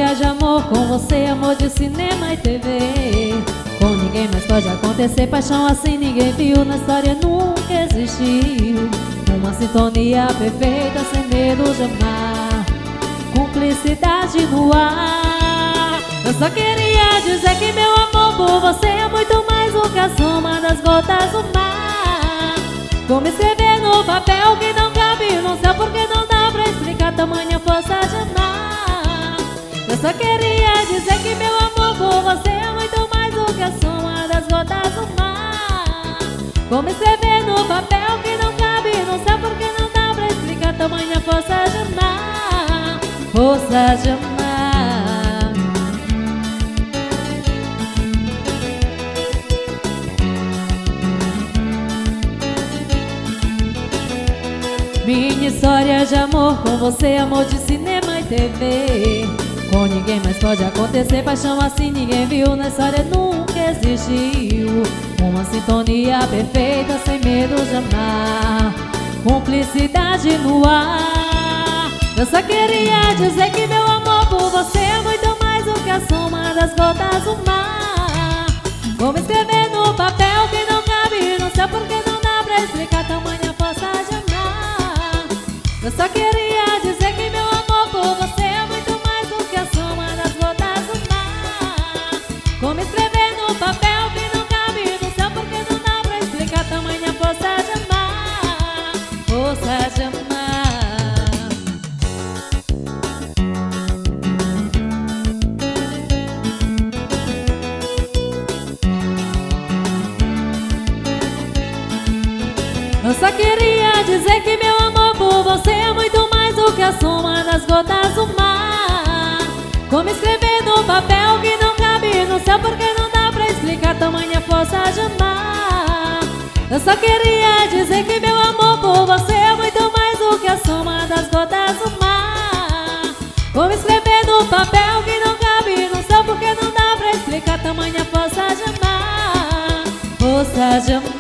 história de amor com você, amor de cinema e TV. Com ninguém mais pode acontecer paixão assim, ninguém viu, na história nunca existiu. Uma sintonia perfeita, sem medo de amar, cumplicidade no ar. Eu só queria dizer que meu amor por você é muito mais do que a soma das gotas do mar. Como escrever no papel que não cabe no céu, porque não dá pra explicar tamanha força de amar. Eu só queria dizer que meu amor por você é muito mais do que a soma das gotas do mar. Como escrever no papel que não cabe no céu, porque não dá pra explicar tamanha força de amar. Força de amar. Minha história de amor com você, amor de cinema e TV. Com ninguém mais pode acontecer paixão assim, ninguém viu, na história nunca existiu. Uma sintonia perfeita, sem medo de amar, cumplicidade no ar. Eu só queria dizer que meu amor por você é muito mais do que a soma das gotas do mar. Como escrever no papel que não cabe no céu, porque não dá pra explicar tamanha força de amar. Eu só queria dizer que meu amor por você é muito mais do que a soma das gotas do mar. Como escrever no papel que não cabe no céu, porque não dá pra explicar tamanha força de amar. Força de amar. Eu só queria dizer que meu amor por você é muito mais do que a soma das gotas do mar. Como escrever no papel que não cabe no céu, porque não dá pra explicar tamanha força de amar. Eu só queria dizer que meu amor por você é muito mais do que a soma das gotas do mar. Como escrever no papel que não cabe no céu, porque não dá pra explicar tamanha força de amar. Força de amar.